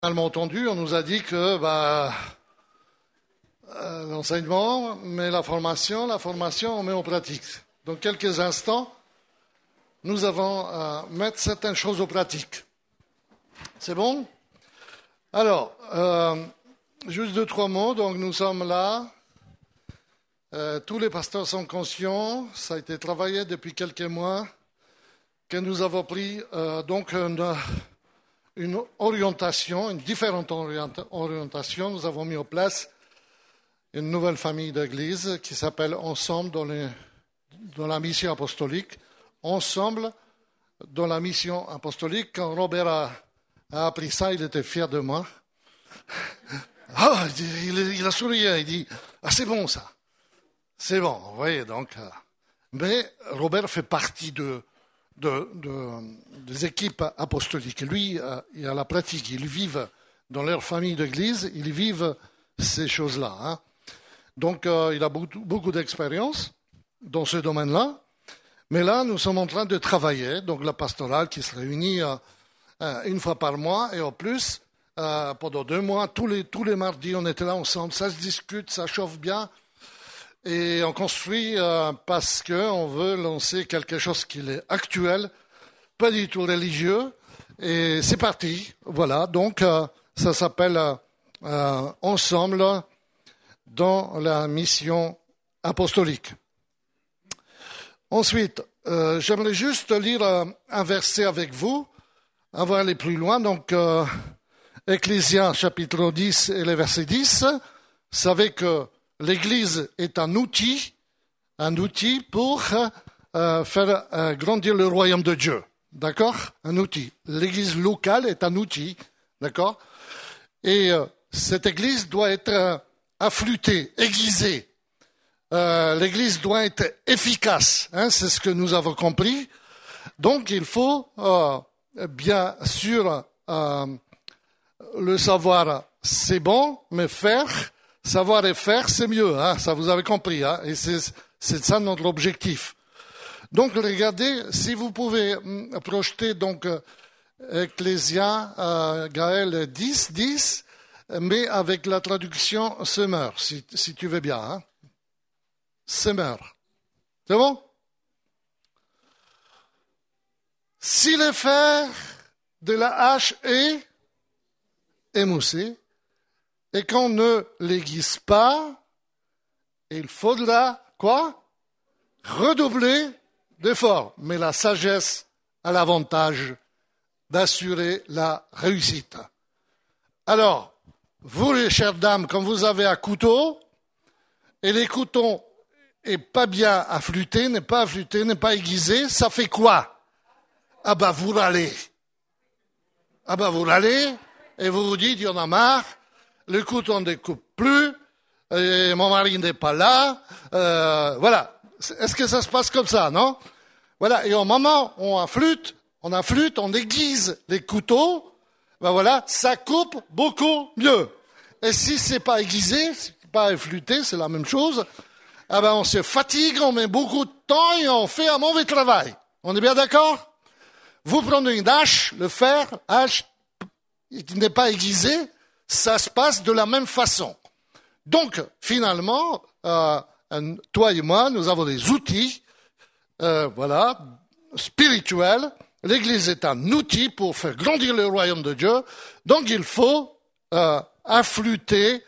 Finalement entendu, on nous a dit que l'enseignement, mais la formation, on met en pratique. Dans quelques instants, nous allons mettre certaines choses en pratique. C'est bon? Alors, juste 2-3 mots. Donc, nous sommes là. Tous les pasteurs sont conscients. Ça a été travaillé depuis quelques mois que nous avons pris donc une orientation, une différente orientation. Nous avons mis en place une nouvelle famille d'églises qui s'appelle Ensemble dans la mission apostolique. Ensemble dans la mission apostolique. Quand Robert a appris ça, il était fier de moi. Il a souri, il dit « Ah, c'est bon ça, c'est bon. » Vous voyez, donc. Mais Robert fait partie des équipes apostoliques. Lui, il a la pratique. Ils vivent dans leur famille d'église, ils vivent ces choses-là. Hein. Donc, il a beaucoup d'expérience dans ce domaine-là. Mais là, nous sommes en train de travailler. Donc, la pastorale qui se réunit une fois par mois et en plus, pendant 2 mois, tous les mardis, on était là ensemble. Ça se discute, ça chauffe bien. Et on construit parce qu'on veut lancer quelque chose qui est actuel, pas du tout religieux. Et c'est parti. Voilà. Donc, ça s'appelle Ensemble dans la mission apostolique. Ensuite, j'aimerais juste lire un verset avec vous avant d'aller plus loin. Donc, Ecclésiens chapitre 10 et le verset 10. Vous savez que l'Église est un outil pour faire grandir le royaume de Dieu. D'accord? Un outil. L'Église locale est un outil. D'accord? Et cette Église doit être afflûtée, aiguisée. L'Église doit être efficace. Hein, c'est ce que nous avons compris. Donc, il faut bien sûr le savoir, c'est bon, mais faire, savoir et faire, c'est mieux. Hein, ça, vous avez compris. Hein, et c'est ça notre objectif. Donc, regardez, si vous pouvez projeter donc Ecclésiens, Gaël 10, mais avec la traduction semeur, si tu veux bien. Hein. Semeur. C'est bon? Si le fer de la hache est émoussé et qu'on ne l'aiguise pas, il faudra quoi? Redoubler d'efforts. Mais la sagesse a l'avantage d'assurer la réussite. Alors, vous les chères dames, quand vous avez un couteau, et les couteaux n'est pas bien affûté, n'est pas aiguisé, ça fait quoi? Ah ben vous râlez. Vous râlez et vous vous dites, il y en a marre, le couteau ne découpe plus, et mon mari n'est pas là, voilà. Est-ce que ça se passe comme ça, non? Voilà, et au moment où on affûte, on aiguise les couteaux, ben voilà, ça coupe beaucoup mieux. Et si c'est pas aiguisé, pas affûté, c'est la même chose, ah ben on se fatigue, on met beaucoup de temps et on fait un mauvais travail. On est bien d'accord? Vous prenez une hache, le fer, hache qui n'est pas aiguisé, ça se passe de la même façon. Donc, finalement, toi et moi, nous avons des outils, spirituels. L'Église est un outil pour faire grandir le royaume de Dieu. Donc, il faut affûter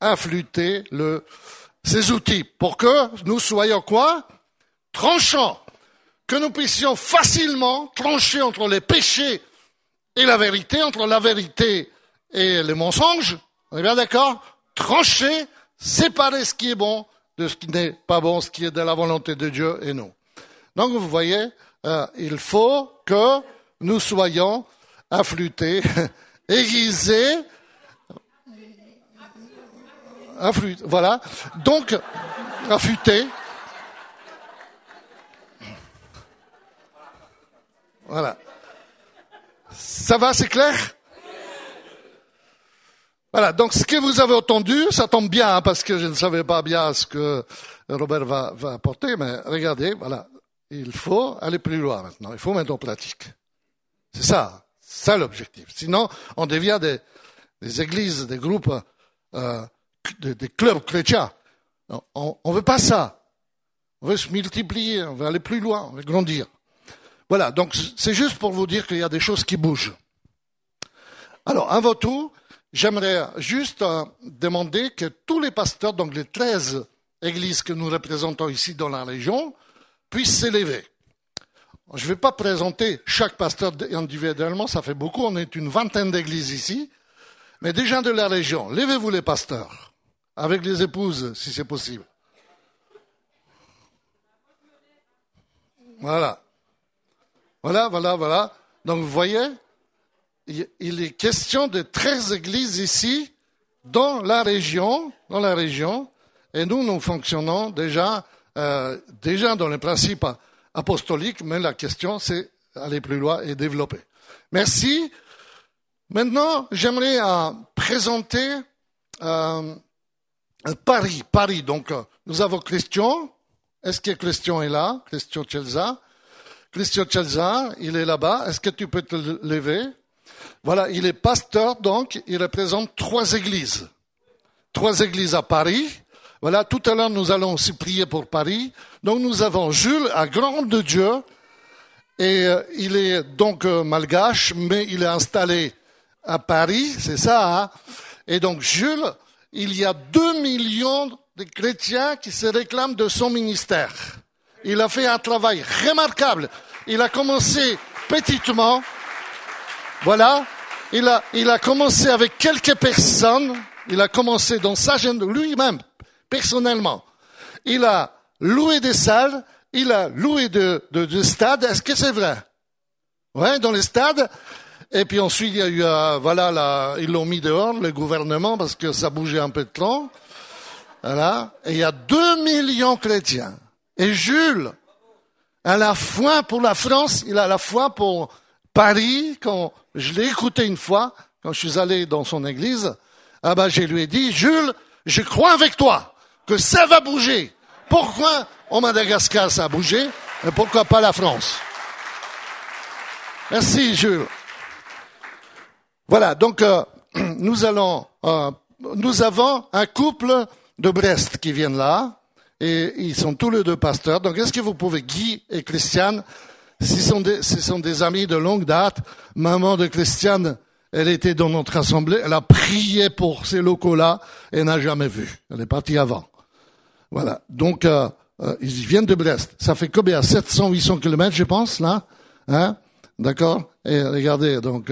ces outils pour que nous soyons quoi? Tranchants. Que nous puissions facilement trancher entre les péchés et la vérité, entre la vérité et les mensonges. On est bien d'accord? Trancher, séparer ce qui est bon de ce qui n'est pas bon, ce qui est de la volonté de Dieu et nous. Donc vous voyez, il faut que nous soyons affûtés, aiguisés, voilà. Donc, affûtés. Voilà. Ça va, c'est clair? Voilà, donc ce que vous avez entendu, ça tombe bien, hein, parce que je ne savais pas bien ce que Robert va apporter, mais regardez, voilà, il faut aller plus loin maintenant, il faut mettre en pratique. C'est ça l'objectif. Sinon, on devient des églises, des groupes, des clubs chrétiens. On veut pas ça. On veut se multiplier, on veut aller plus loin, on veut grandir. Voilà, donc c'est juste pour vous dire qu'il y a des choses qui bougent. Alors, avant tout, j'aimerais juste demander que tous les pasteurs, donc les 13 églises que nous représentons ici dans la région, puissent s'élever. Je ne vais pas présenter chaque pasteur individuellement, ça fait beaucoup, on est une vingtaine d'églises ici, mais déjà de la région. Levez-vous les pasteurs, avec les épouses, si c'est possible. Voilà. Voilà. Donc vous voyez, il est question de 13 églises ici, dans la région, et nous fonctionnons déjà dans les principes apostoliques, mais la question c'est aller plus loin et développer. Merci. Maintenant, j'aimerais présenter Paris. Donc, nous avons Christian. Est-ce que Christian est là? Christian Chelza, il est là-bas. Est-ce que tu peux te lever? Voilà, il est pasteur, donc il représente 3 églises. 3 églises à Paris. Voilà, tout à l'heure, nous allons aussi prier pour Paris. Donc, nous avons Jules, un grand de Dieu. Et il est donc malgache, mais il est installé à Paris, c'est ça, hein? Et donc, Jules, il y a 2 millions de chrétiens qui se réclament de son ministère. Il a fait un travail remarquable. Il a commencé petitement. Voilà. Il a commencé avec quelques personnes. Il a commencé dans sa gêne, lui-même, personnellement. Il a loué des salles. Il a loué de stades. Est-ce que c'est vrai? Ouais, dans les stades. Et puis ensuite, il y a eu, ils l'ont mis dehors, le gouvernement, parce que ça bougeait un peu trop. Voilà. Et il y a 2 millions de chrétiens. Et Jules a la foi pour la France, il a la foi pour Paris. Quand je l'ai écouté une fois, quand je suis allé dans son église, je lui ai dit, Jules, je crois avec toi que ça va bouger. Pourquoi au Madagascar ça a bougé, et pourquoi pas la France? Merci Jules. Voilà, donc nous avons un couple de Brest qui viennent là, et ils sont tous les 2 pasteurs. Donc est-ce que vous pouvez, Guy et Christiane, ce sont des amis de longue date. Maman de Christiane, elle était dans notre assemblée, elle a prié pour ces locaux-là, et n'a jamais vu. Elle est partie avant. Voilà, donc ils viennent de Brest. Ça fait combien? 700-800 kilomètres, je pense, là, hein? D'accord? Et regardez, donc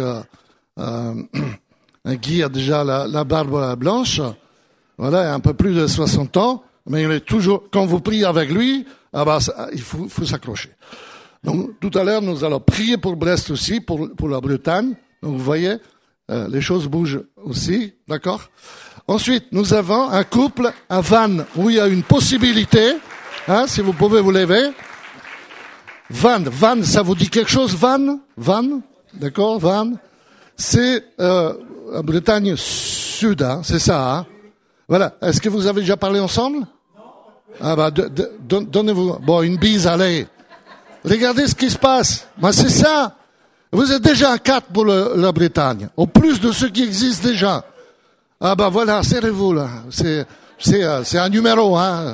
Guy a déjà la barbe blanche. Voilà, un peu plus de 60 ans, mais il est toujours, quand vous priez avec lui, il faut s'accrocher. Donc, tout à l'heure, nous allons prier pour Brest aussi, pour la Bretagne. Donc, vous voyez, les choses bougent aussi, d'accord? Ensuite, nous avons un couple à Vannes, où il y a une possibilité, hein, si vous pouvez vous lever. Vannes, ça vous dit quelque chose, Vannes? D'accord, Vannes? C'est, la Bretagne Sud, hein, c'est ça, hein? Voilà. Est-ce que vous avez déjà parlé ensemble? Donnez-vous, une bise, allez. Regardez ce qui se passe. C'est ça. Vous êtes déjà un 4 pour la Bretagne. Au plus de ceux qui existent déjà. Voilà, serrez-vous, là. C'est un numéro, hein.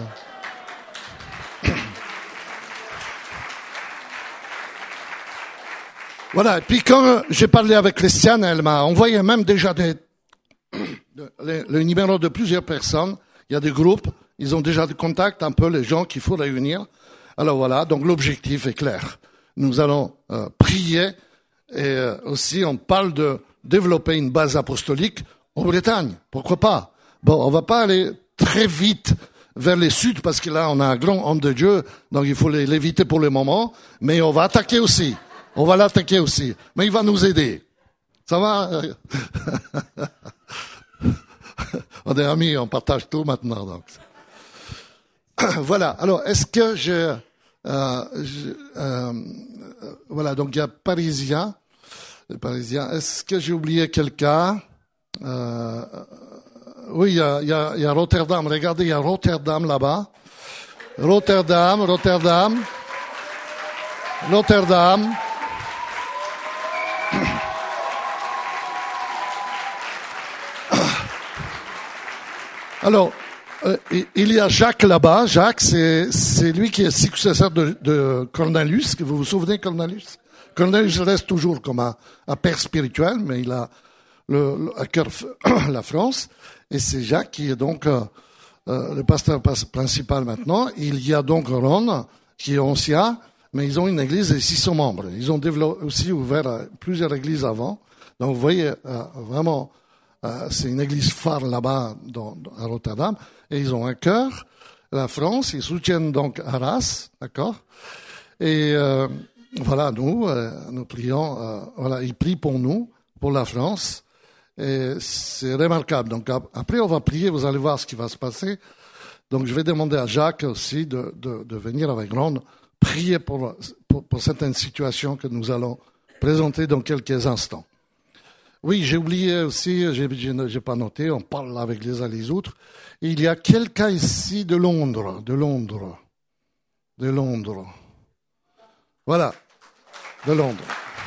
Voilà. Et puis quand j'ai parlé avec Christiane, elle m'a envoyé même déjà le numéro de plusieurs personnes. Il y a des groupes, ils ont déjà des contacts, un peu les gens qu'il faut réunir. Alors voilà, donc l'objectif est clair. Nous allons prier et aussi on parle de développer une base apostolique en Bretagne. Pourquoi pas? On va pas aller très vite vers les sud parce que là on a un grand homme de Dieu, donc il faut l'éviter pour le moment. Mais on va attaquer aussi. On va l'attaquer aussi. Mais il va nous aider. Ça va? On est amis, on partage tout maintenant. Donc. Voilà. Alors, est-ce que voilà, donc il y a Parisien. Est-ce que j'ai oublié quelqu'un? Oui, il y a Rotterdam. Regardez, il y a Rotterdam là-bas. Rotterdam. Alors, il y a Jacques là-bas. Jacques, c'est lui qui est successeur de Cornelius. Que vous vous souvenez, Cornelius? Cornelius reste toujours comme un père spirituel, mais il a à cœur la France. Et c'est Jacques qui est donc le pasteur principal maintenant. Il y a donc Ron, qui est ancien, mais ils ont une église et 600 membres. Ils ont aussi ouvert plusieurs églises avant. Donc vous voyez, vraiment, c'est une église phare là-bas à Rotterdam. Et ils ont un cœur, la France, ils soutiennent donc Arras, d'accord? Et voilà, nous prions, voilà, ils prient pour nous, pour la France. Et c'est remarquable. Donc après, on va prier, vous allez voir ce qui va se passer. Donc je vais demander à Jacques aussi de venir avec Ron prier pour certaines situations que nous allons présenter dans quelques instants. Oui, j'ai oublié aussi, j'ai pas noté, on parle avec les uns les autres. Il y a quelqu'un ici de Londres. Voilà, de Londres.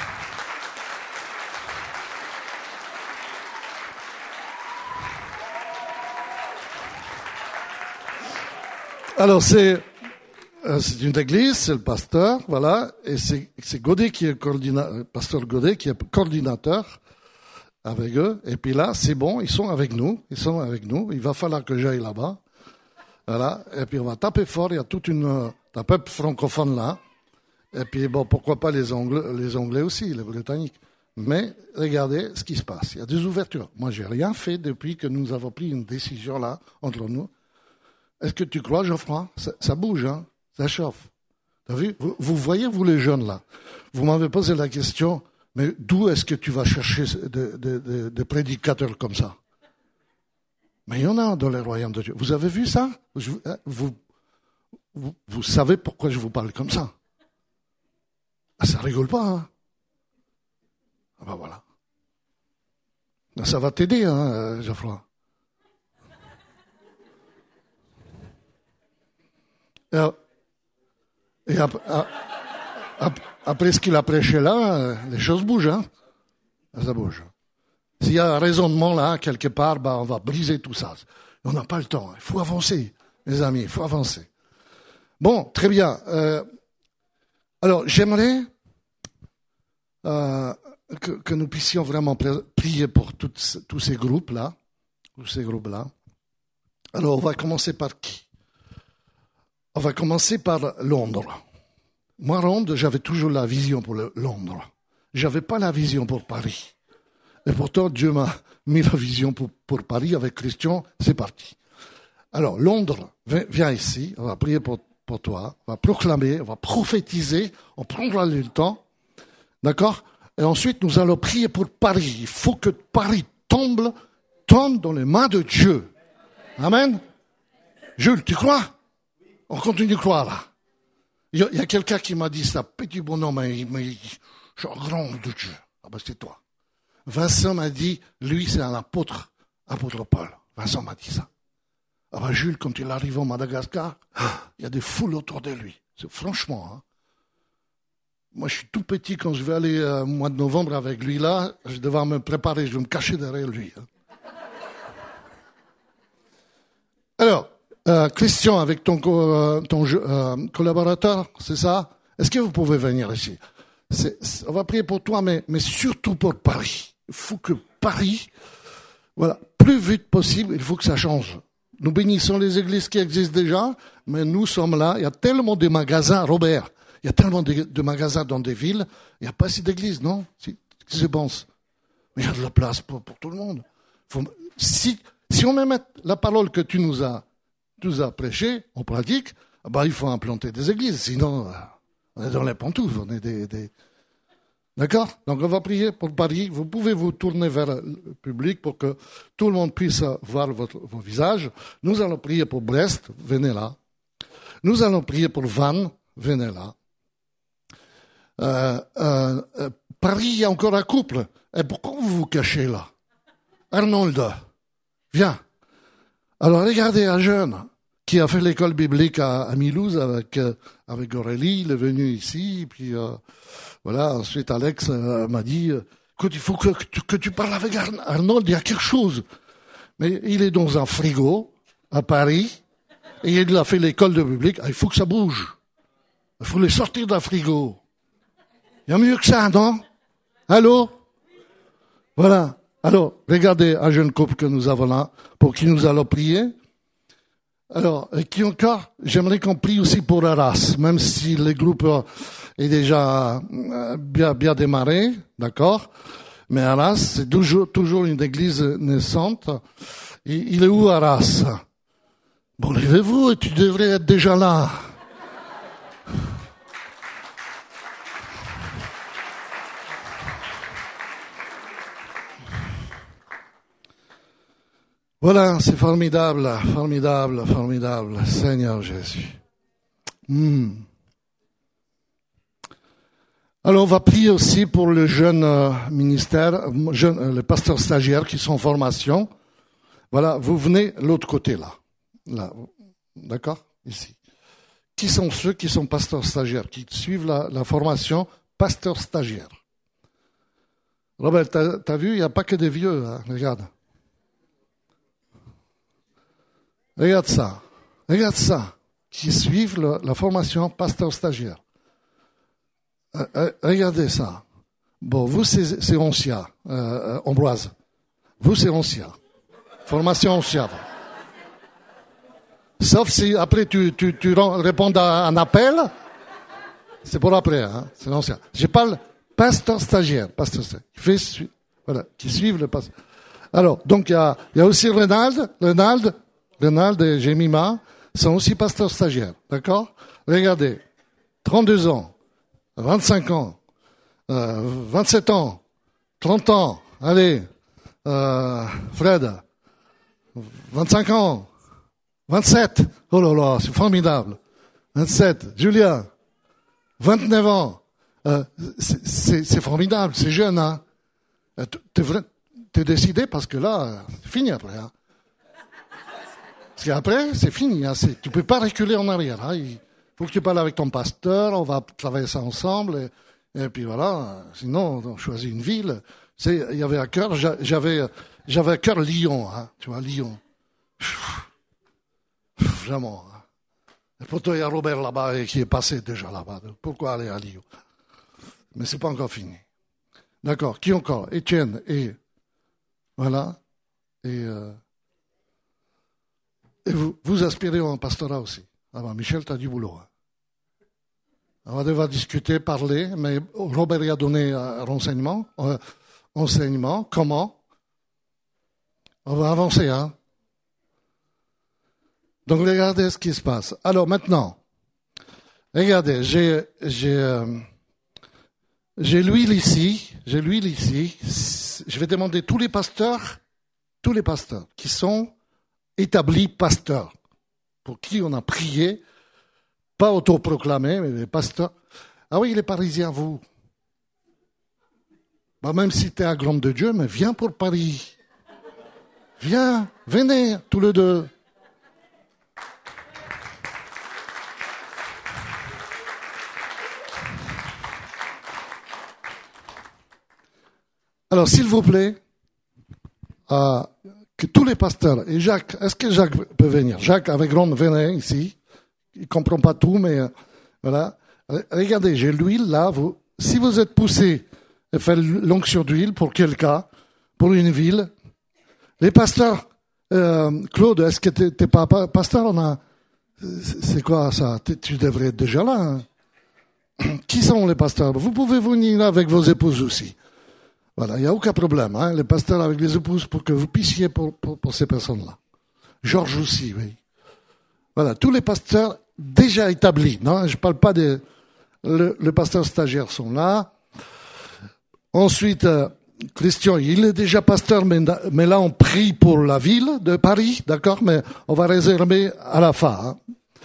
Alors c'est une église, c'est le pasteur, voilà, et c'est Godet qui est pasteur Godet qui est coordinateur avec eux. Et puis là, c'est bon, ils sont avec nous. Il va falloir que j'aille là-bas, voilà. Et puis on va taper fort. Il y a toute un peuple francophone là. Et puis bon, pourquoi pas les Anglais aussi, les Britanniques. Mais regardez ce qui se passe. Il y a des ouvertures. Moi, j'ai rien fait depuis que nous avons pris une décision là entre nous. Est-ce que tu crois, Geoffroy? Ça bouge, hein? Ça chauffe. T'as vu? Vous voyez, vous les jeunes là, vous m'avez posé la question, mais d'où est-ce que tu vas chercher des prédicateurs comme ça? Mais il y en a dans le royaume de Dieu. Vous avez vu ça? Vous savez pourquoi je vous parle comme ça? Ah, ça rigole pas, hein? Ah ben voilà. Ça va t'aider, hein, Geoffroy? Et après ce qu'il a prêché là, les choses bougent, hein. Ça bouge. S'il y a un raisonnement là, quelque part, on va briser tout ça. On n'a pas le temps. Il faut avancer, mes amis, il faut avancer. Bon, très bien. Alors, j'aimerais que nous puissions vraiment prier pour tous ces groupes-là. Alors, on va commencer par qui? On va commencer par Londres. Moi, Londres, j'avais toujours la vision pour Londres. J'avais pas la vision pour Paris. Et pourtant, Dieu m'a mis la vision pour Paris avec Christian. C'est parti. Alors, Londres, viens ici. On va prier pour toi. On va proclamer, on va prophétiser. On prendra le temps. D'accord? Et ensuite, nous allons prier pour Paris. Il faut que Paris tombe dans les mains de Dieu. Amen. Jules, tu crois? On continue de croire là. Il y a quelqu'un qui m'a dit ça, petit bonhomme, mais je suis un grand de Dieu. Ah ben c'est toi. Vincent m'a dit, lui c'est un apôtre Paul. Vincent m'a dit ça. Ah ben Jules, quand il arrive au Madagascar, il y a des foules autour de lui. Franchement, hein. Moi je suis tout petit quand je vais aller au mois de novembre avec lui là, je devais me préparer, je vais me cacher derrière lui. Hein. Alors, Christian, avec ton collaborateur, c'est ça? Est-ce que vous pouvez venir ici? On va prier pour toi, mais surtout pour Paris. Il faut que Paris, voilà, plus vite possible, il faut que ça change. Nous bénissons les églises qui existent déjà, mais nous sommes là. Il y a tellement de magasins, Robert, il y a tellement de magasins dans des villes, il n'y a pas assez d'églises, non? Qu'est-ce que je pense? Mais il y a de la place pour tout le monde. Si on met la parole que tu nous as prêché, on pratique, il faut implanter des églises, sinon on est dans les pantoufles, on est des... D'accord? Donc on va prier pour Paris. Vous pouvez vous tourner vers le public pour que tout le monde puisse voir vos visages. Nous allons prier pour Brest, venez là. Nous allons prier pour Vannes, venez là. Paris, il y a encore un couple. Et pourquoi vous vous cachez là? Arnold, viens. Alors regardez un jeune qui a fait l'école biblique à Mulhouse avec Aurélie, il est venu ici, puis voilà, ensuite Alex m'a dit, écoute, il faut que tu parles avec Arnold, il y a quelque chose. Mais il est dans un frigo, à Paris, et il a fait l'école de public. Il faut que ça bouge. Il faut les sortir d'un frigo. Il y a mieux que ça, non? Allô? Voilà. Alors, regardez un jeune couple que nous avons là, pour qui nous allons prier. Alors, qui encore? J'aimerais qu'on prie aussi pour Arras, même si le groupe est déjà bien démarré, d'accord? Mais Arras, c'est toujours une église naissante. Et il est où Arras? Bon, levez-vous, et tu devrais être déjà là. Voilà, c'est formidable, formidable, formidable, Seigneur Jésus. Alors, on va prier aussi pour le jeune ministère, les pasteurs stagiaires qui sont en formation. Voilà, vous venez de l'autre côté, là, d'accord, ici. Qui sont ceux qui sont pasteurs stagiaires, qui suivent la formation pasteur stagiaire? Robert, t'as vu, il n'y a pas que des vieux, hein, regarde. Regarde ça, qui suivent la formation pasteur stagiaire. Regardez ça. Bon, vous c'est Oncia, Ambroise. Vous c'est Oncia. Formation Oncia. Sauf si après tu réponds à un appel, c'est pour après, hein, c'est Oncia. Je parle pasteur stagiaire, qui suivent le pasteur. Alors, donc il y a aussi Renald et Jemima sont aussi pasteurs stagiaires, d'accord? Regardez, 32 ans, 25 ans, 27 ans, 30 ans, allez, Fred, 25 ans, 27, oh là là, c'est formidable, 27, Julien, 29 ans, c'est formidable, c'est jeune, hein? T'es décidé parce que là, c'est fini après, hein? Parce qu'après, c'est fini. Hein, tu peux pas reculer en arrière. Hein, il faut que tu parles avec ton pasteur. On va travailler ça ensemble. Et puis voilà. Sinon, on choisit une ville. Il y avait à cœur. J'avais à cœur Lyon. Hein, tu vois, Lyon. Vraiment. Hein. Et pourtant, il y a Robert là-bas et qui est passé déjà là-bas. Pourquoi aller à Lyon? Mais c'est pas encore fini. D'accord. Qui encore? Étienne et voilà. Et vous aspirez à un pastorat aussi. Ah ben, Michel, tu as du boulot. Hein. On va devoir discuter, parler, mais Robert y a donné enseignement. Comment? On va avancer, hein. Donc, regardez ce qui se passe. Alors, maintenant, regardez, j'ai l'huile ici. Je vais demander tous les pasteurs qui sont établis pasteurs, pour qui on a prié, pas autoproclamés, mais les pasteurs. Ah oui, les Parisiens, vous. Bah, même si tu es un grand de Dieu, mais viens pour Paris. Venez, tous les deux. Alors, s'il vous plaît, que tous les pasteurs, et Jacques, est-ce que Jacques peut venir? Jacques, avec Ron, venez ici. Il comprend pas tout, mais voilà. Regardez, j'ai l'huile là. Si vous êtes poussé à faire l'onction d'huile pour quelqu'un, pour une ville, les pasteurs, Claude, est-ce que t'es pas pasteur? C'est quoi ça? Tu devrais être déjà là. Hein? Qui sont les pasteurs? Vous pouvez venir avec vos épouses aussi. Voilà, il n'y a aucun problème, hein, les pasteurs avec les épouses pour que vous puissiez pour ces personnes-là. Georges aussi, oui. Voilà, tous les pasteurs déjà établis, non, je parle pas les pasteurs stagiaires sont là. Ensuite, Christian, il est déjà pasteur, mais là on prie pour la ville de Paris, d'accord, mais on va réserver à la fin.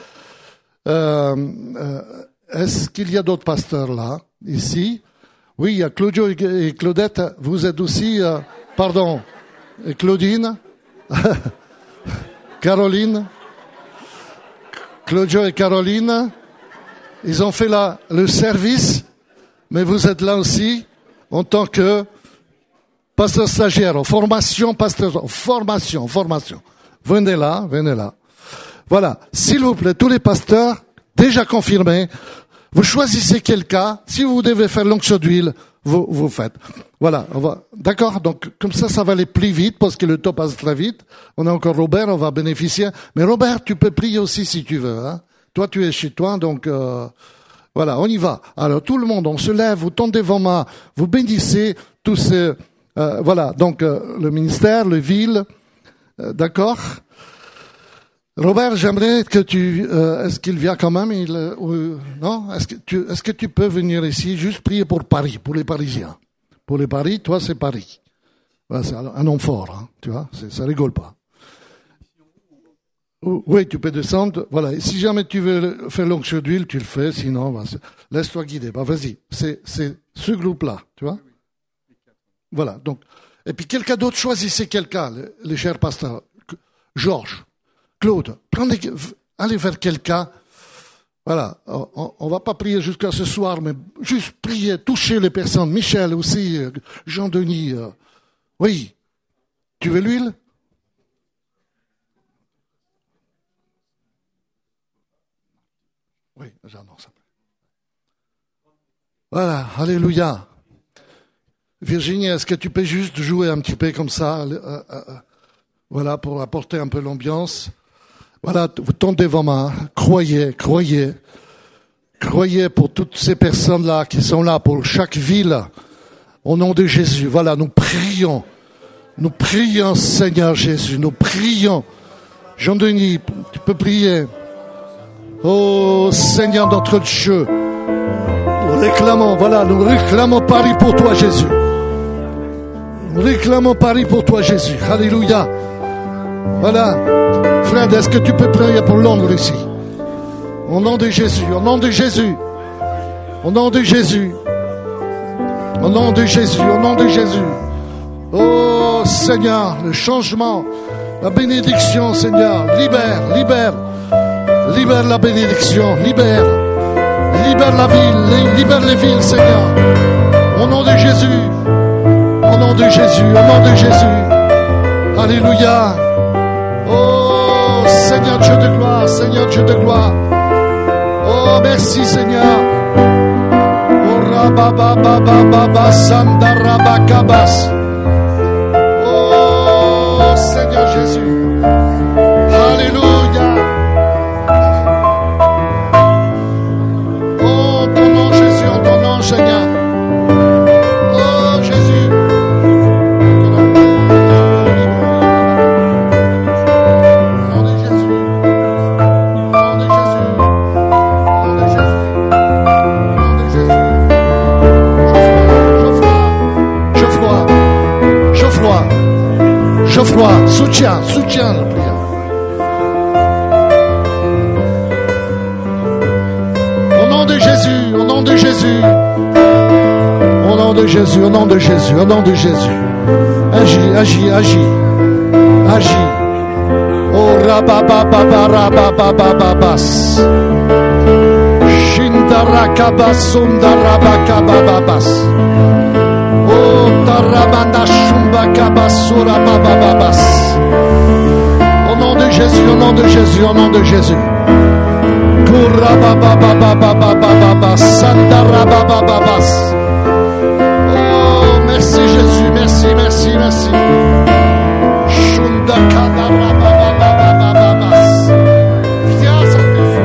Hein. Est-ce qu'il y a d'autres pasteurs là, ici? Oui, il y a Claudio et Claudette, vous êtes aussi, pardon, et Claudine, Caroline, Claudio et Caroline, ils ont fait le service, mais vous êtes là aussi en tant que pasteur stagiaire, formation. Venez là. Voilà, s'il vous plaît, tous les pasteurs, déjà confirmés, vous choisissez quelqu'un. Si vous devez faire l'onction d'huile, vous faites. Voilà, d'accord. Donc comme ça va aller plus vite parce que le temps passe très vite. On a encore Robert, on va bénéficier. Mais Robert, tu peux prier aussi si tu veux. Hein. Toi, tu es chez toi, donc voilà, on y va. Alors tout le monde, on se lève, vous tendez vos mains, vous bénissez tous ces voilà. Donc le ministère, le ville, d'accord. Robert, j'aimerais que est-ce qu'il vient quand même non? Est-ce que tu peux venir ici juste prier pour Paris, pour les Parisiens? Pour les Paris, toi, c'est Paris. Voilà, c'est un nom fort, hein, tu vois, ça rigole pas. Oui, tu peux descendre. Voilà, et si jamais tu veux faire l'onction d'huile, tu le fais, sinon, laisse-toi guider. Vas-y, c'est ce groupe-là, tu vois? Voilà, donc. Et puis quelqu'un d'autre, choisissez quelqu'un, les chers pasteurs. Georges. Claude, allez vers quelqu'un. Voilà, on va pas prier jusqu'à ce soir, mais juste prier, toucher les personnes. Michel aussi, Jean-Denis. Oui, tu veux l'huile? Oui, j'annonce. Voilà, alléluia. Virginie, est-ce que tu peux juste jouer un petit peu comme ça, voilà, pour apporter un peu l'ambiance? Voilà, vous tendez vos mains, croyez pour toutes ces personnes-là qui sont là, pour chaque ville, au nom de Jésus. Voilà, nous prions, Seigneur Jésus, nous prions. Jean-Denis, tu peux prier. Oh Seigneur notre Dieu, nous réclamons Paris pour toi Jésus. Nous réclamons Paris pour toi Jésus. Alléluia. Voilà. Fred, est-ce que tu peux prier pour Londres ici? Au nom de Jésus, au nom de Jésus. Au nom de Jésus. Au nom de Jésus, au nom de Jésus. Oh Seigneur, le changement, la bénédiction, Seigneur. Libère la bénédiction, libère la ville, libère les villes, Seigneur. Au nom de Jésus, au nom de Jésus, au nom de Jésus. Alléluia. Oh Seigneur Dieu de gloire, Seigneur Dieu de gloire. Oh merci Seigneur. Oh rabababababa sandarabakabas. Oh Seigneur Jésus. Alléluia. Oh ton nom Jésus, en ton nom Seigneur. Oh Jésus. Geoffroy, soutiens la prière. Au nom de Jésus, au nom de Jésus. Au nom de Jésus, au nom de Jésus, au nom de Jésus. Agis. Oh rababababababababas. Shindarakabasundarabakabababas. Oh tarabanda shumba kabasura babababas. Au nom de Jésus, au nom de Jésus, au nom de Jésus. Kurababababababababas sandarababababas. Oh merci Jésus, merci. Shundakadarababababababas. Viens Saint-Esprit.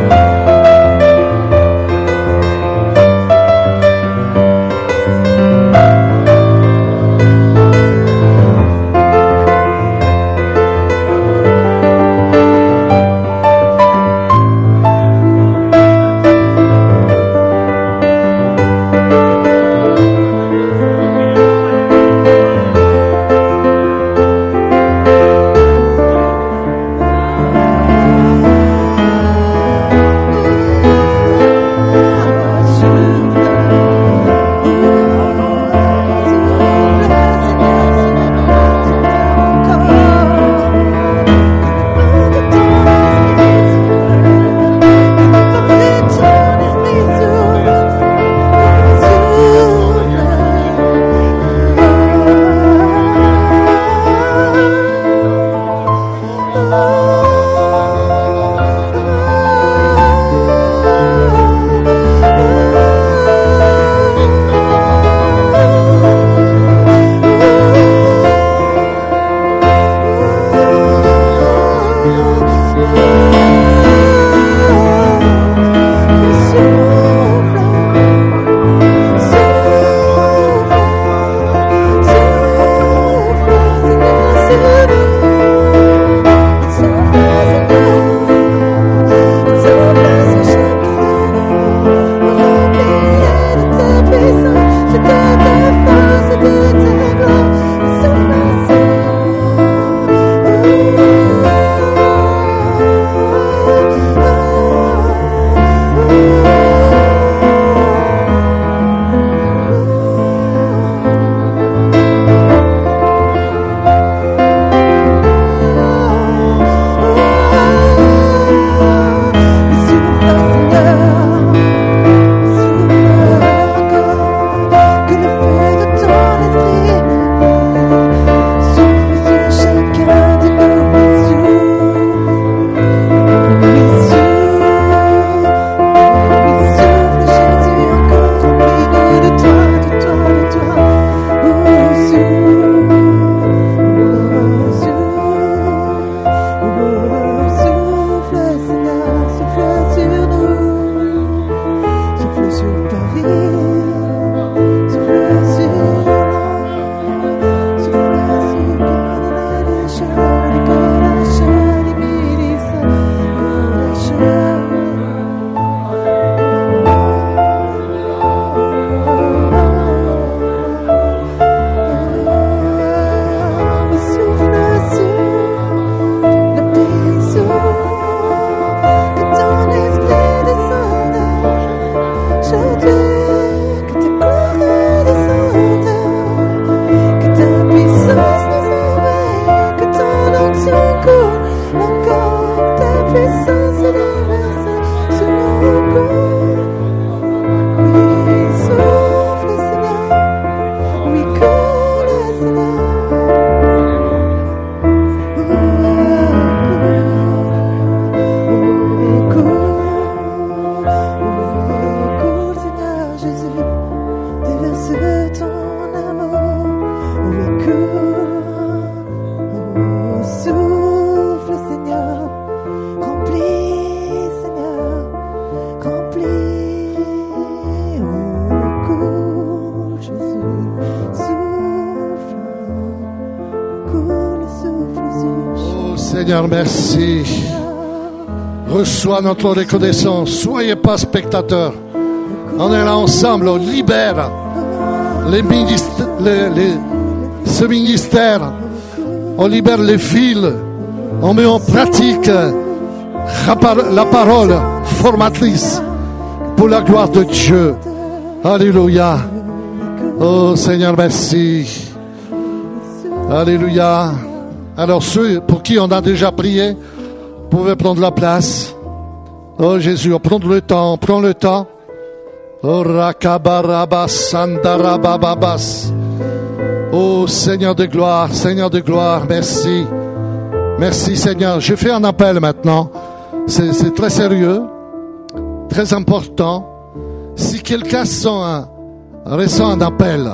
Seigneur, merci. Reçois notre reconnaissance. Soyez pas spectateurs. On est là ensemble, on libère ce ministère. On libère les fils. On met en pratique la parole formatrice pour la gloire de Dieu. Alléluia. Oh Seigneur, merci. Alléluia. Alors ceux pour qui on a déjà prié, pouvez prendre la place. Oh Jésus, on prend le temps, Oh Rakabarabas, Sandarabababas. Oh Seigneur de gloire, merci. Merci Seigneur. Je fais un appel maintenant. C'est très sérieux, très important. Si quelqu'un ressent un appel,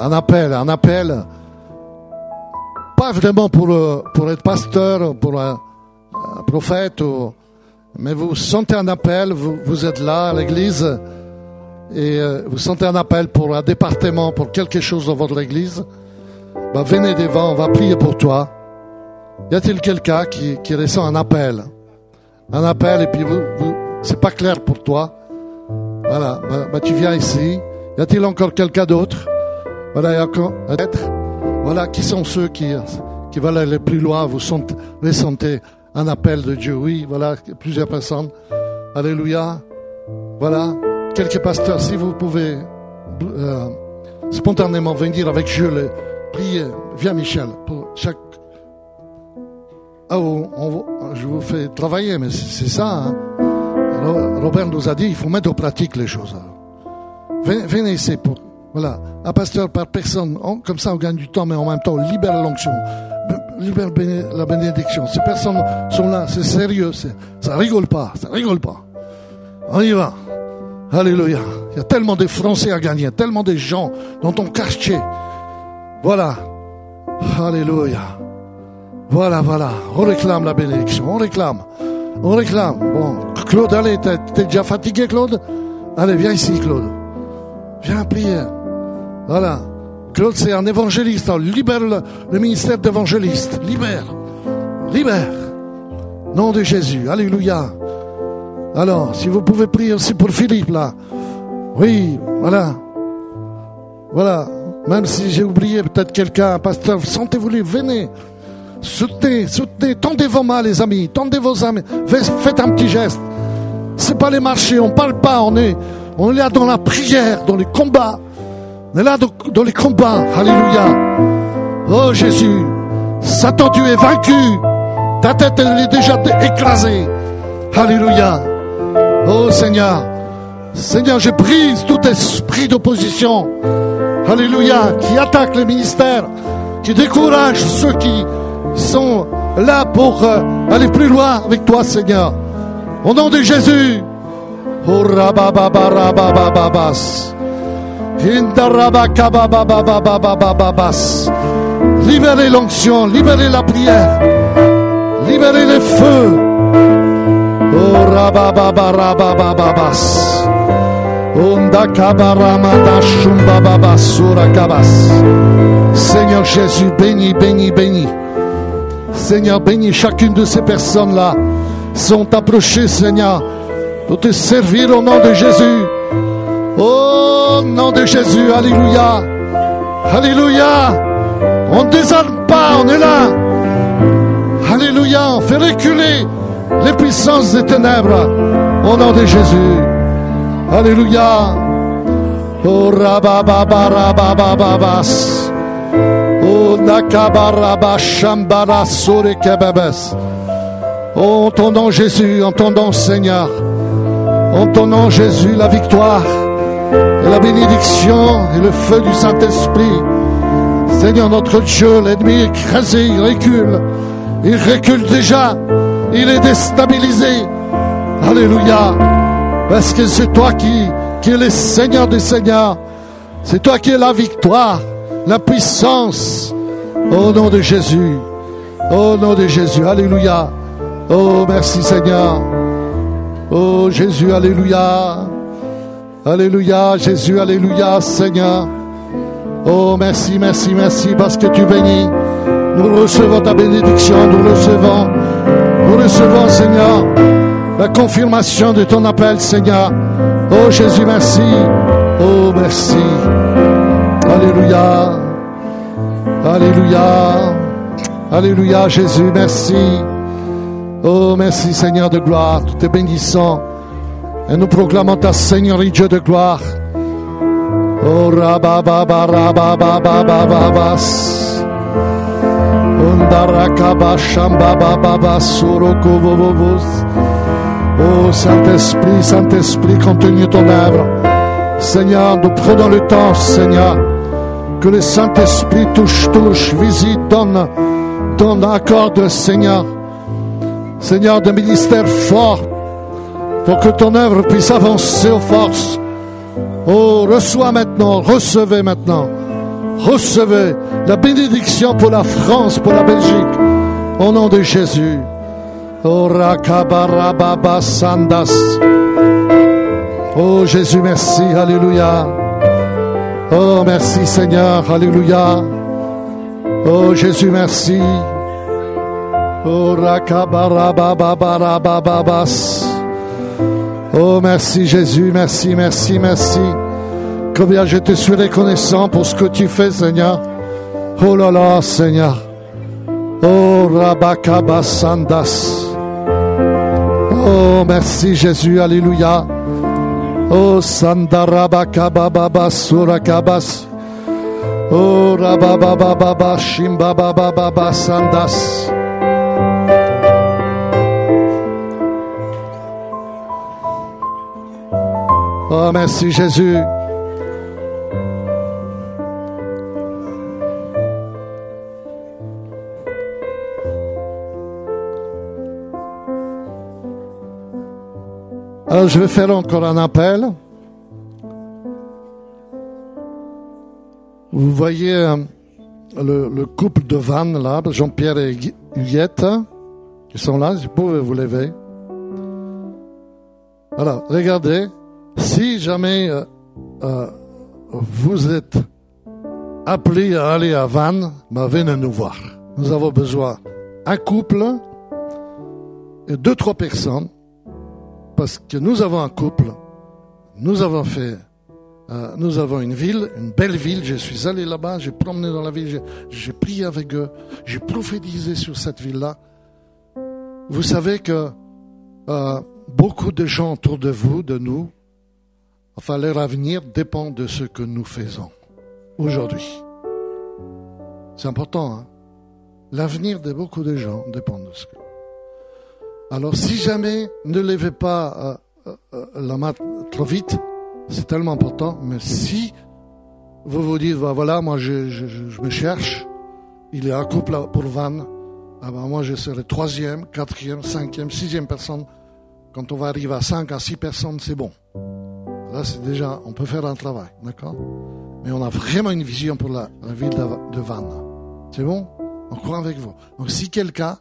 pas vraiment pour être pasteur, pour un prophète, mais vous sentez un appel, vous êtes là à l'église et vous sentez un appel pour un département, pour quelque chose dans votre église, venez devant, on va prier pour toi. Y a-t-il quelqu'un qui ressent un appel et puis c'est pas clair pour toi? Voilà, tu viens ici. Y a-t-il encore quelqu'un d'autre? Voilà, il y a encore peut-être. Voilà, qui sont ceux qui veulent aller plus loin? Vous ressentez un appel de Dieu? Oui, voilà, plusieurs personnes. Alléluia. Voilà, quelques pasteurs, si vous pouvez spontanément venir avec Jules, prier. Viens Michel, pour chaque... je vous fais travailler, mais c'est ça. Hein. Robert nous a dit, il faut mettre en pratique les choses. Venez ici pour... Voilà, un pasteur par personne, comme ça on gagne du temps, mais en même temps on libère l'onction, libère la bénédiction. Ces personnes sont là, c'est sérieux, ça rigole pas. On y va. Alléluia. Il y a tellement de Français à gagner, tellement de gens dans ton quartier. Voilà. Alléluia. Voilà. On réclame la bénédiction, on réclame. Bon, Claude, allez, t'es déjà fatigué, Claude? Allez, viens ici, Claude. Viens prier. Voilà. Claude, c'est un évangéliste. Alors, libère le ministère d'évangéliste. Libère. Nom de Jésus. Alléluia. Alors, si vous pouvez prier aussi pour Philippe, là. Oui, voilà. Même si j'ai oublié peut-être quelqu'un, un pasteur, sentez-vous libre, venez. Soutenez. Tendez vos mains, les amis. Tendez vos amis. Faites un petit geste. C'est pas les marchés, on parle pas, on est là dans la prière, dans les combats. On est là dans les combats. Alléluia. Oh Jésus, Satan, tu es vaincu. Ta tête, elle est déjà écrasée. Alléluia. Oh Seigneur, je brise tout esprit d'opposition. Alléluia. Qui attaque le ministère, qui décourage ceux qui sont là pour aller plus loin avec toi, Seigneur. Au nom de Jésus. Oh rabababababababas. Libérez l'onction, libérez la prière, libérez le feu. Oh rabababarabababas. Seigneur Jésus, bénis. Seigneur, bénis chacune de ces personnes-là sont approchées, Seigneur, pour te servir au nom de Jésus. Au nom de Jésus, alléluia. On ne désarme pas, on est là. Alléluia, on fait reculer les puissances des ténèbres au nom de Jésus. Alléluia. Oh rabababarabababas. Oh nakabarabashambara sorekebebes. Oh, en ton nom Jésus, en ton nom Seigneur. En ton nom Jésus, la victoire et la bénédiction et le feu du Saint-Esprit. Seigneur notre Dieu, l'ennemi est écrasé, il recule déjà, il est déstabilisé. Alléluia. Parce que c'est toi qui es le Seigneur des Seigneurs. C'est toi qui es la victoire, la puissance. Au nom de Jésus. Au nom de Jésus. Alléluia. Oh, merci Seigneur. Oh Jésus, alléluia. Alléluia, Jésus, alléluia, Seigneur. Oh, merci parce que tu bénis. Nous recevons ta bénédiction, nous recevons recevons, Seigneur, la confirmation de ton appel, Seigneur. Oh Jésus, merci. Oh, merci. Alléluia. Alléluia. Alléluia, Jésus, merci. Oh, merci, Seigneur de gloire. Tout est bénissant. Et nous proclamons ta Seigneurie, Dieu de gloire. Oh, rabababa, rababababababas. Undarakaba, shambabababa, surokovovovos. Oh, Saint-Esprit, Saint-Esprit, continue ton œuvre. Seigneur, nous prenons le temps, Seigneur, que le Saint-Esprit touche, visite, donne, accorde, Seigneur. Seigneur, de ministère fort, pour que ton œuvre puisse avancer aux forces. Oh, reçois maintenant, recevez maintenant. Recevez la bénédiction pour la France, pour la Belgique, au nom de Jésus. Oh, Rakabarababa Sandas. Oh, Jésus, merci, alléluia. Oh, merci, Seigneur, alléluia. Oh, Jésus, merci. Oh, Rakabarabababababas. Oh, merci, Jésus, merci, merci, merci. Combien je te suis reconnaissant pour ce que tu fais, Seigneur. Oh là là, Seigneur. Oh, Rabakabasandas. Oh, merci, Jésus, alléluia. Oh, Sandarabakabababasurakabas. Oh, Rabababababa, Shimbababababa, Sandas. Oh, merci, Jésus. Alors, je vais faire encore un appel. Vous voyez le couple de Vannes, là, Jean-Pierre et Huguette, ils sont là, vous pouvez vous lever. Alors, regardez, si jamais vous êtes appelé à aller à Vannes, venez nous voir. Nous avons besoin d'un couple et 2-3 personnes. Parce que nous avons un couple, nous avons une ville, une belle ville. Je suis allé là-bas, j'ai promené dans la ville, j'ai prié avec eux, j'ai prophétisé sur cette ville-là. Vous savez que beaucoup de gens autour de vous, de nous, enfin leur avenir dépend de ce que nous faisons aujourd'hui. C'est important, hein? L'avenir de beaucoup de gens dépend de ce que... Alors, si jamais ne levez pas la main trop vite, c'est tellement important. Mais si vous vous dites, voilà, moi je me cherche, il y a un couple pour Vannes, moi je serai 3e, 4e, 5e, 6e personne. Quand on va arriver à 5 à 6 personnes, c'est bon. Là, c'est déjà, on peut faire un travail, d'accord? Mais on a vraiment une vision pour la ville de Vannes. C'est bon? On croit avec vous. Donc, si quelqu'un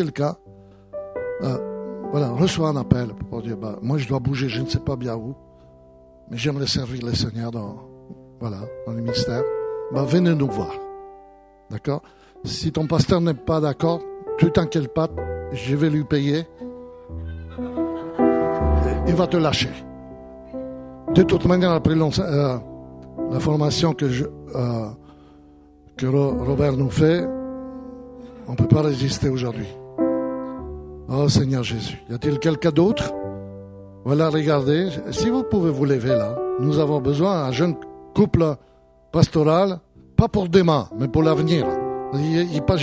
reçoit un appel pour dire, moi je dois bouger, je ne sais pas bien où, mais j'aimerais servir le Seigneur dans le ministère, venez nous voir. D'accord? Si ton pasteur n'est pas d'accord, tu t'inquiètes pas, je vais lui payer. Il va te lâcher. De toute manière, après la formation que Robert nous fait, on ne peut pas résister aujourd'hui. Oh Seigneur Jésus, y a-t-il quelqu'un d'autre? Voilà, regardez, si vous pouvez vous lever là, nous avons besoin d'un jeune couple pastoral, pas pour demain, mais pour l'avenir. Il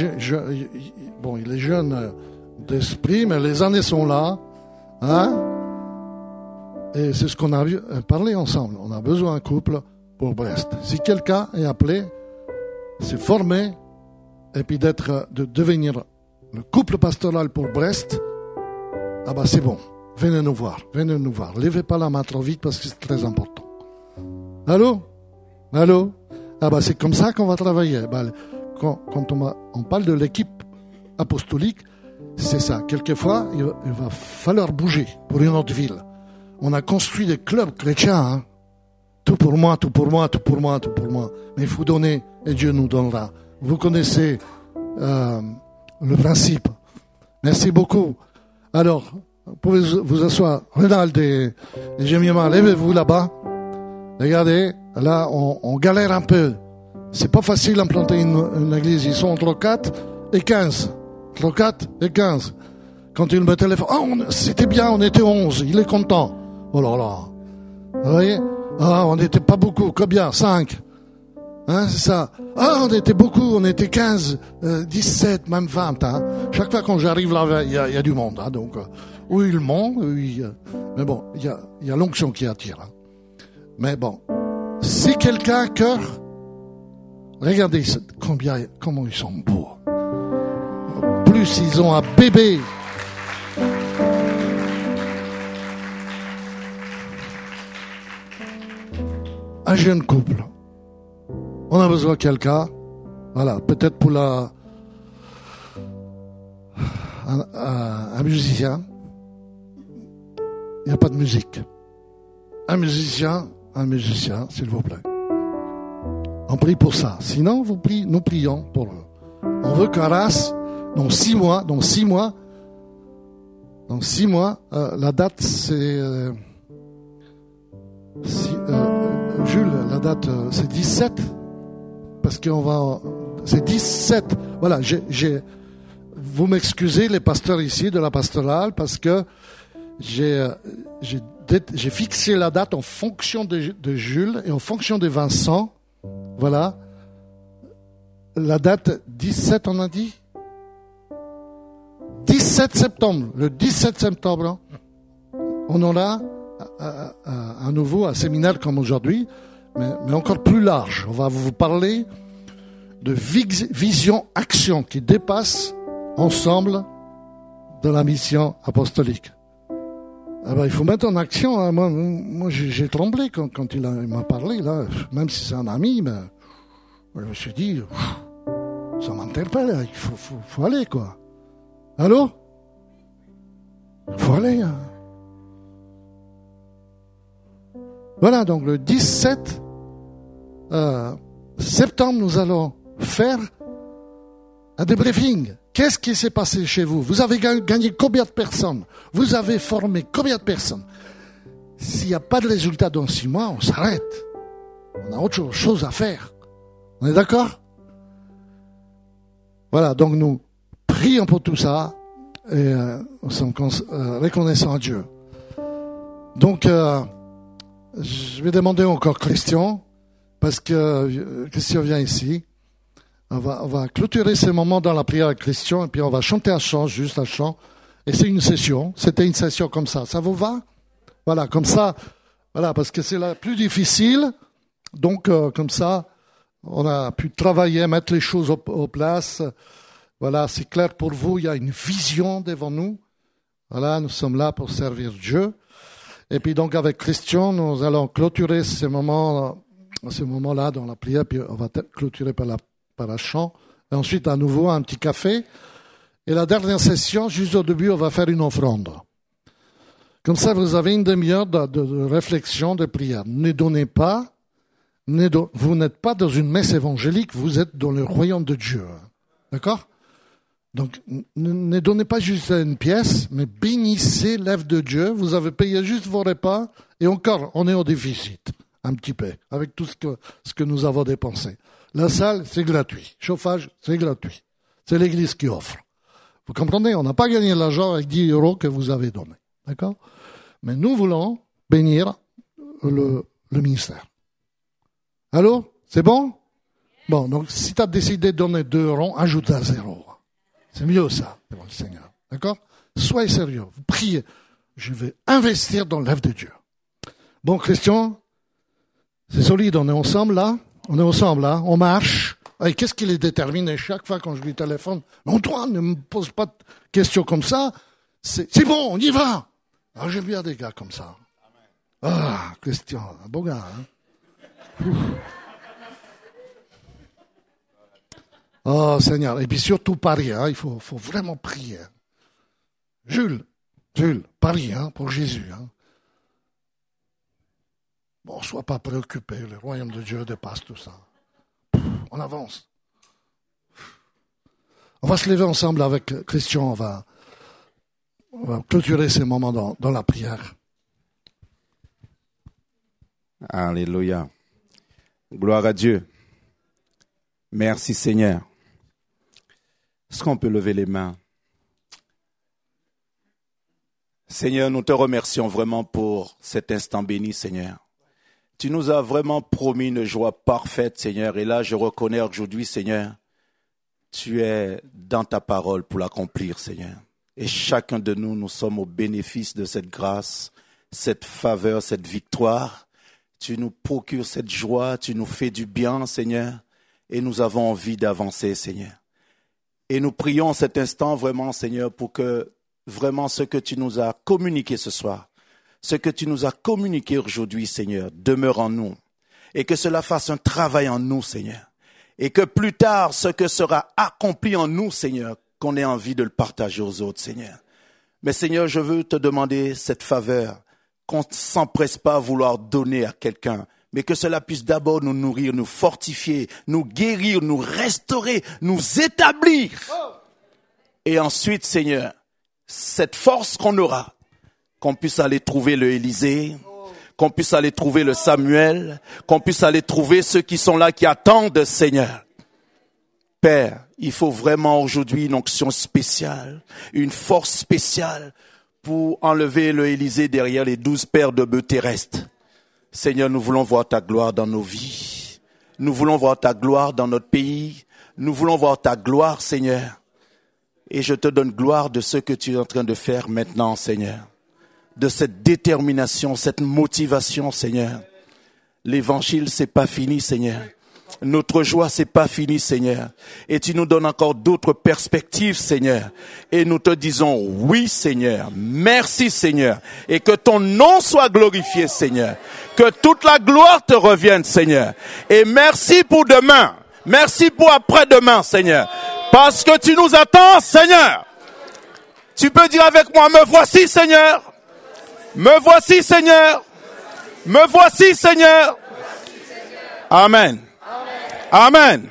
est jeune d'esprit, mais les années sont là, hein? Et c'est ce qu'on a parlé ensemble. On a besoin d'un couple pour Brest. Si quelqu'un est appelé, c'est formé, et puis de devenir le couple pastoral pour Brest, c'est bon. Venez nous voir. Levez pas la main trop vite parce que c'est très important. Allô? C'est comme ça qu'on va travailler. Quand on parle de l'équipe apostolique, c'est ça. Quelquefois, il va falloir bouger pour une autre ville. On a construit des clubs chrétiens, hein. Tout pour moi. Mais il faut donner et Dieu nous donnera. Vous connaissez le principe. Merci beaucoup. Alors, vous pouvez vous asseoir. Renald et Jemima, levez-vous là-bas. Regardez, là, on galère un peu. C'est pas facile d'implanter une église. Ils sont entre 4 et 15. Entre 4 et 15. Quand il me téléphone, c'était bien, on était 11. Il est content. Oh là là. Vous voyez? On n'était pas beaucoup. Combien? 5. Hein, c'est ça. On était beaucoup, on était 15, 17, même 20. Hein. Chaque fois quand j'arrive là, il y a du monde. Hein, donc, oui, le monde, oui. Mais bon, il y a l'onction qui attire. Hein. Mais bon, si quelqu'un a cœur, regardez comment ils sont beaux. Plus ils ont un bébé. Un jeune couple. On a besoin de quelqu'un, voilà, peut-être pour un musicien. Il n'y a pas de musique. Un musicien, s'il vous plaît. On prie pour ça. Sinon, nous prions pour eux. On veut qu'Arras, dans 6 mois, la date c'est... Jules, la date c'est 17. Parce c'est 17. Voilà, vous m'excusez les pasteurs ici de la pastorale parce que j'ai fixé la date en fonction de Jules et en fonction de Vincent. Voilà. La date 17, on a dit 17 septembre. Le 17 septembre, on aura à nouveau un séminaire comme aujourd'hui. Mais encore plus large. On va vous parler de vision-action qui dépasse ensemble de la mission apostolique. Il faut mettre en action. Hein. Moi, j'ai tremblé quand il m'a parlé, là, même si c'est un ami, mais je me suis dit, ça m'interpelle, il faut aller, quoi. Allô? Il faut aller. Hein. Voilà, donc le 17 septembre, nous allons faire un débriefing. Qu'est-ce qui s'est passé chez vous? Vous avez gagné combien de personnes? Vous avez formé combien de personnes? S'il n'y a pas de résultat dans 6 mois, on s'arrête. On a autre chose à faire. On est d'accord? Voilà, donc nous prions pour tout ça et nous sommes reconnaissants à Dieu. Donc, je vais demander encore Christian, parce que Christian vient ici. On va clôturer ces moments dans la prière avec Christian, et puis on va chanter un chant, juste un chant. Et c'est une session. C'était une session comme ça. Ça vous va? Voilà, comme ça. Voilà, parce que c'est la plus difficile. Donc, comme ça, on a pu travailler, mettre les choses aux places. Voilà, c'est clair pour vous. Il y a une vision devant nous. Voilà, nous sommes là pour servir Dieu. Et puis donc avec Christian, nous allons clôturer ces moments-là dans la prière, puis on va clôturer par un chant. Et ensuite, à nouveau, un petit café. Et la dernière session, juste au début, on va faire une offrande. Comme ça, vous avez une demi-heure de réflexion, de prière. Ne donnez pas, vous n'êtes pas dans une messe évangélique, vous êtes dans le royaume de Dieu. D'accord? Donc, ne donnez pas juste une pièce, mais bénissez l'œuvre de Dieu. Vous avez payé juste vos repas, et encore, on est au déficit, un petit peu, avec tout ce que nous avons dépensé. La salle, c'est gratuit. Chauffage, c'est gratuit. C'est l'église qui offre. Vous comprenez? On n'a pas gagné l'argent avec 10 € que vous avez donné. D'accord? Mais nous voulons bénir le ministère. Allô? C'est bon? Bon, donc si tu as décidé de donner 2 €, ajoute un 0. C'est mieux ça, devant le Seigneur. D'accord? Soyez sérieux. Vous priez. Je vais investir dans l'œuvre de Dieu. Bon, Christian, c'est solide. On est ensemble là. On marche. Et qu'est-ce qui les détermine chaque fois quand je lui téléphone? Antoine, ne me pose pas de questions comme ça. C'est bon, on y va. Ah, j'aime bien des gars comme ça. Ah, Christian, un beau gars. Hein? Oh Seigneur, et puis surtout Paris, hein, il faut vraiment prier. Jules, Paris, hein, pour Jésus. Hein. Bon, sois pas préoccupé, le royaume de Dieu dépasse tout ça. On avance. On va se lever ensemble avec Christian, on va clôturer ces moments dans la prière. Alléluia. Gloire à Dieu. Merci Seigneur. Est-ce qu'on peut lever les mains? Seigneur, nous te remercions vraiment pour cet instant béni, Seigneur. Tu nous as vraiment promis une joie parfaite, Seigneur. Et là, je reconnais aujourd'hui, Seigneur, tu es dans ta parole pour l'accomplir, Seigneur. Et chacun de nous, nous sommes au bénéfice de cette grâce, cette faveur, cette victoire. Tu nous procures cette joie, tu nous fais du bien, Seigneur. Et nous avons envie d'avancer, Seigneur. Et nous prions cet instant vraiment, Seigneur, pour que vraiment ce que tu nous as communiqué ce soir, ce que tu nous as communiqué aujourd'hui, Seigneur, demeure en nous. Et que cela fasse un travail en nous, Seigneur. Et que plus tard, ce que sera accompli en nous, Seigneur, qu'on ait envie de le partager aux autres, Seigneur. Mais Seigneur, je veux te demander cette faveur, qu'on ne s'empresse pas à vouloir donner à quelqu'un, mais que cela puisse d'abord nous nourrir, nous fortifier, nous guérir, nous restaurer, nous établir. Et ensuite, Seigneur, cette force qu'on aura, qu'on puisse aller trouver le Élysée, qu'on puisse aller trouver le Samuel, qu'on puisse aller trouver ceux qui sont là, qui attendent, Seigneur. Père, il faut vraiment aujourd'hui une onction spéciale, une force spéciale pour enlever le Élysée derrière les 12 paires de bœufs terrestres. Seigneur, nous voulons voir ta gloire dans nos vies. Nous voulons voir ta gloire dans notre pays. Nous voulons voir ta gloire, Seigneur. Et je te donne gloire de ce que tu es en train de faire maintenant, Seigneur. De cette détermination, cette motivation, Seigneur. L'évangile, c'est pas fini, Seigneur. Notre joie, c'est pas fini, Seigneur. Et tu nous donnes encore d'autres perspectives, Seigneur. Et nous te disons oui, Seigneur. Merci, Seigneur. Et que ton nom soit glorifié, Seigneur. Que toute la gloire te revienne, Seigneur. Et merci pour demain. Merci pour après-demain, Seigneur. Parce que tu nous attends, Seigneur. Tu peux dire avec moi, me voici, Seigneur. Me voici, Seigneur. Me voici, Seigneur. Amen. Amen.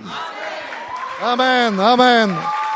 Amen, amen.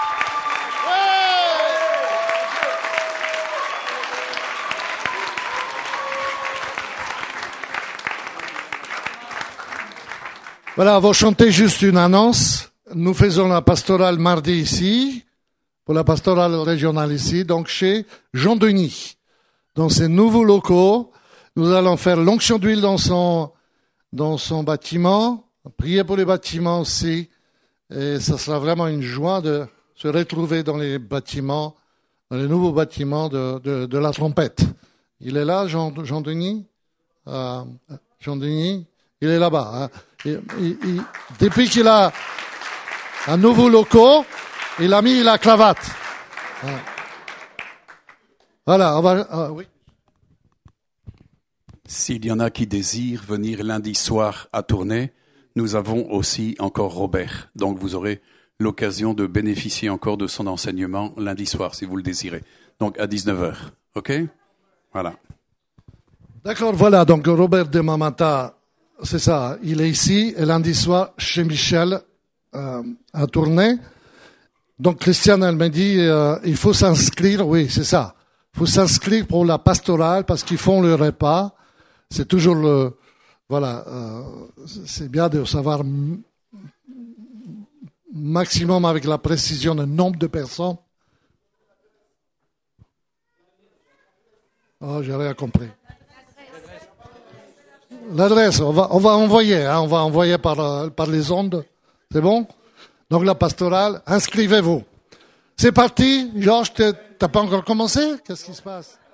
Voilà, on va chanter juste une annonce. Nous faisons la pastorale mardi ici, pour la pastorale régionale ici, donc chez Jean Denis. Dans ces nouveaux locaux, nous allons faire l'onction d'huile dans son bâtiment, prier pour les bâtiments aussi, et ça sera vraiment une joie de se retrouver dans les bâtiments, dans les nouveaux bâtiments de la trompette. Il est là, Jean-Denis? Jean-Denis? Il est là-bas. Hein. Depuis qu'il a un nouveau locaux, il a mis la cravate. Voilà, on va... oui. S'il y en a qui désirent venir lundi soir à Tournai, nous avons aussi encore Robert. Donc vous aurez l'occasion de bénéficier encore de son enseignement lundi soir, si vous le désirez. Donc à 19h. OK? Voilà. D'accord, voilà. Donc Robert de Mamata, c'est ça. Il est ici, et lundi soir, chez Michel, à Tournai. Donc Christiane, elle m'a dit, il faut s'inscrire. Oui, c'est ça. Il faut s'inscrire pour la pastorale parce qu'ils font le repas. C'est toujours le... Voilà, c'est bien de savoir maximum avec la précision le nombre de personnes. Oh, j'ai rien compris. L'adresse, on va envoyer, hein, on va envoyer par les ondes. C'est bon? Donc la pastorale, inscrivez-vous. C'est parti. Georges, t'as pas encore commencé? Qu'est-ce qui se passe?